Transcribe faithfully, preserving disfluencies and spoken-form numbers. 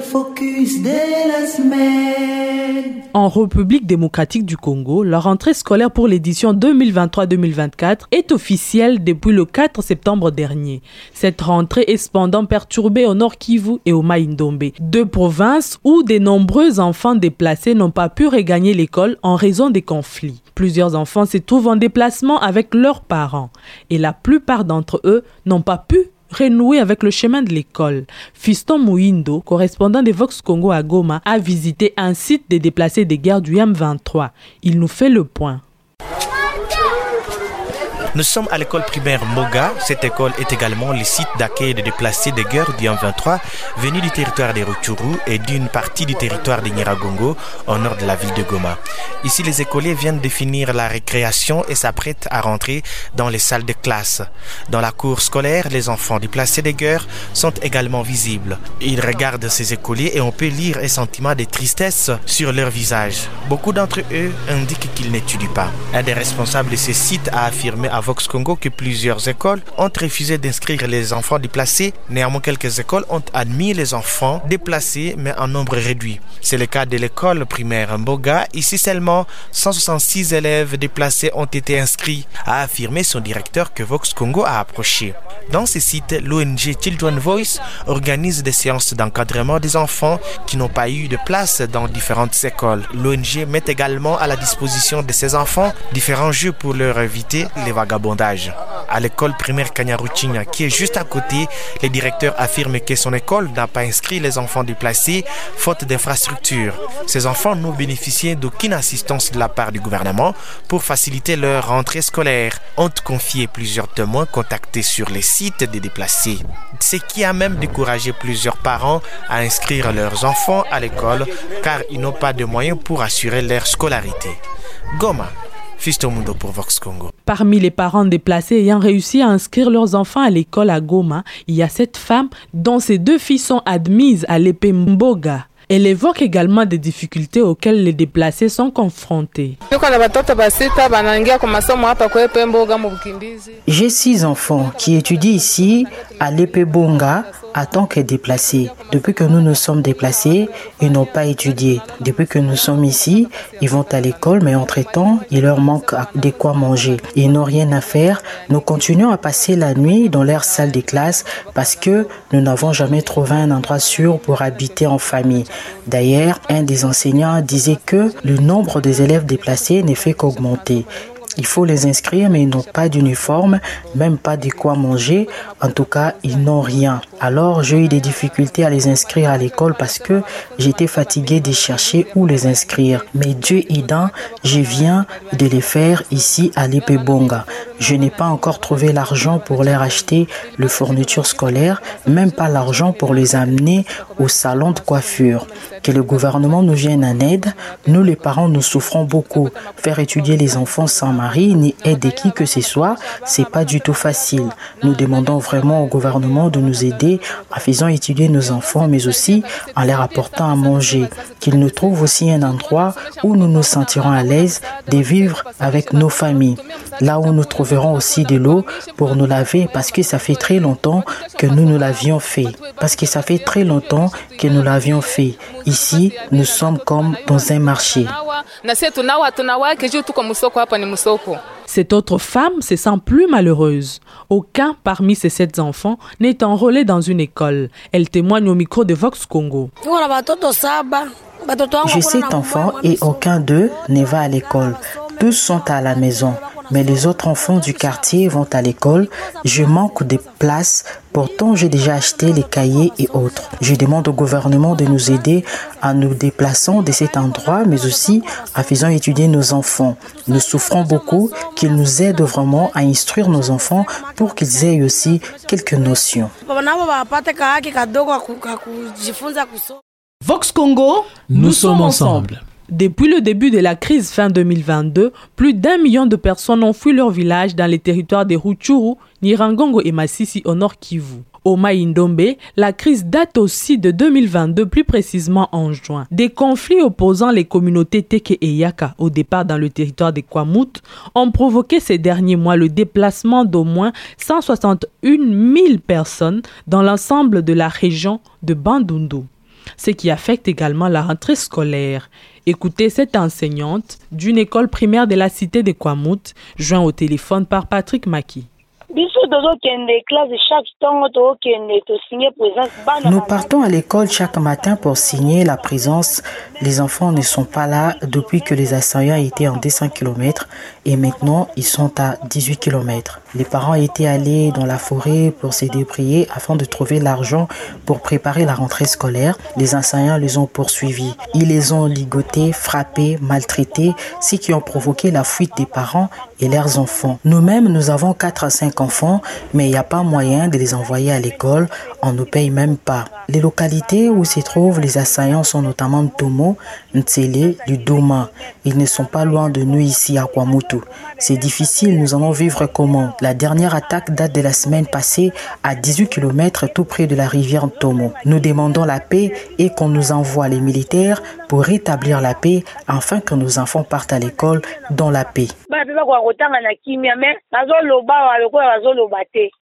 focus de la semaine. En République démocratique du Congo, la rentrée scolaire pour l'édition deux mille vingt-trois deux mille vingt-quatre est officielle depuis le quatre septembre dernier. Cette rentrée est cependant perturbée au Nord Kivu et au Mai-Ndombe, deux provinces où de nombreux enfants déplacés n'ont pas pu regagner l'école en raison des conflits. Plusieurs enfants se trouvent en déplacement avec leurs parents et la plupart d'entre eux n'ont pas pu renouer avec le chemin de l'école. Fiston Mouindo, correspondant de Vox Congo à Goma, a visité un site des déplacés de guerre du M vingt-trois. Il nous fait le point. Nous sommes à l'école primaire Moga. Cette école est également le site d'accueil des déplacés de guerre du M vingt-trois venus du territoire de Rutshuru et d'une partie du territoire de Nyiragongo au nord de la ville de Goma. Ici, les écoliers viennent de finir la récréation et s'apprêtent à rentrer dans les salles de classe. Dans la cour scolaire, les enfants déplacés de guerre sont également visibles. Ils regardent ces écoliers et on peut lire un sentiment de tristesse sur leur visage. Beaucoup d'entre eux indiquent qu'ils n'étudient pas. Un des responsables de ce site a affirmé à Vox Congo que plusieurs écoles ont refusé d'inscrire les enfants déplacés. Néanmoins, quelques écoles ont admis les enfants déplacés, mais en nombre réduit. C'est le cas de l'école primaire Mboga. Ici, seulement cent soixante-six élèves déplacés ont été inscrits, a affirmé son directeur que Vox Congo a approché. Dans ce site, l'O N G Children Voice organise des séances d'encadrement des enfants qui n'ont pas eu de place dans différentes écoles. L'O N G met également à la disposition de ces enfants différents jeux pour leur éviter les vagabondages. À l'école primaire Kanyaruchinya, qui est juste à côté, le directeur affirme que son école n'a pas inscrit les enfants déplacés faute d'infrastructures. Ces enfants n'ont bénéficié d'aucune assistance de la part du gouvernement pour faciliter leur rentrée scolaire. Ont confié plusieurs témoins contactés sur les sites des déplacés, ce qui a même découragé plusieurs parents à inscrire leurs enfants à l'école car ils n'ont pas de moyens pour assurer leur scolarité. Goma, Fiston Mouindo pour Vox Congo. Parmi les parents déplacés ayant réussi à inscrire leurs enfants à l'école à Goma, il y a cette femme dont ses deux filles sont admises à l'E P Mboga. Elle évoque également des difficultés auxquelles les déplacés sont confrontés. J'ai six enfants qui étudient ici à l'E P Bonga en tant que déplacés. Depuis que nous nous sommes déplacés, ils n'ont pas étudié. Depuis que nous sommes ici, ils vont à l'école, mais entre-temps, il leur manque de quoi manger. Ils n'ont rien à faire. Nous continuons à passer la nuit dans leur salle de classe parce que nous n'avons jamais trouvé un endroit sûr pour habiter en famille. D'ailleurs, un des enseignants disait que le nombre des élèves déplacés ne fait qu'augmenter. Il faut les inscrire, mais ils n'ont pas d'uniforme, même pas de quoi manger. En tout cas, ils n'ont rien. Alors, j'ai eu des difficultés à les inscrire à l'école parce que j'étais fatigué de chercher où les inscrire. Mais Dieu aidant, je viens de les faire ici à l'E P Bonga. Je n'ai pas encore trouvé l'argent pour leur acheter le fourniture scolaire, même pas l'argent pour les amener au salon de coiffure. Que le gouvernement nous vienne en aide. Nous, les parents, nous souffrons beaucoup. Faire étudier les enfants sans mari ni aider qui que ce soit, c'est pas du tout facile. Nous demandons vraiment au gouvernement de nous aider en faisant étudier nos enfants, mais aussi en leur apportant à manger. Qu'ils nous trouvent aussi un endroit où nous nous sentirons à l'aise de vivre avec nos familles. Là où nous trouverons aussi de l'eau pour nous laver parce que ça fait très longtemps que nous nous l'avions fait. Parce que ça fait très longtemps que nous l'avions fait. Ici, nous sommes comme dans un marché. Cette autre femme se sent plus malheureuse. Aucun parmi ses sept enfants n'est enrôlé dans une école. Elle témoigne au micro de Vox Congo. J'ai sept enfants et aucun d'eux ne va à l'école. Tous sont à la maison. Mais les autres enfants du quartier vont à l'école. Je manque de place. Pourtant, j'ai déjà acheté les cahiers et autres. Je demande au gouvernement de nous aider en nous déplaçant de cet endroit, mais aussi en faisant étudier nos enfants. Nous souffrons beaucoup, qu'ils nous aident vraiment à instruire nos enfants pour qu'ils aient aussi quelques notions. Vox Congo, nous, nous sommes ensemble. Depuis le début de la crise fin deux mille vingt-deux, plus d'un million de personnes ont fui leur village dans les territoires de Rutshuru, Nyiragongo et Masisi au nord Kivu. Au Mai-Ndombe, la crise date aussi de deux mille vingt-deux, plus précisément en juin. Des conflits opposant les communautés Teke et Yaka au départ dans le territoire de Kwamut ont provoqué ces derniers mois le déplacement d'au moins cent soixante et un mille personnes dans l'ensemble de la région de Bandundu. ce qui affecte également la rentrée scolaire. Écoutez cette enseignante d'une école primaire de la cité de Kwamouth, joint au téléphone par Patrick Maki. Nous partons à l'école chaque matin pour signer la présence. Les enfants ne sont pas là depuis que les assaillants étaient en deux cents kilomètres et maintenant ils sont à dix-huit kilomètres. Les parents étaient allés dans la forêt pour se débrouiller afin de trouver l'argent pour préparer la rentrée scolaire. Les assaillants les ont poursuivis. Ils les ont ligotés, frappés, maltraités, ce qui ont provoqué la fuite des parents et leurs enfants. Nous-mêmes, nous avons quatre à cinq enfants, mais il n'y a pas moyen de les envoyer à l'école. On ne paye même pas. Les localités où se trouvent les assaillants sont notamment Ntomo, Ntsele, Ludoma. Ils ne sont pas loin de nous ici à Kwamouth. C'est difficile, nous allons vivre comment? La dernière attaque date de la semaine passée à dix-huit kilomètres tout près de la rivière Ntomo. Nous demandons la paix et qu'on nous envoie les militaires pour rétablir la paix afin que nos enfants partent à l'école dans la paix.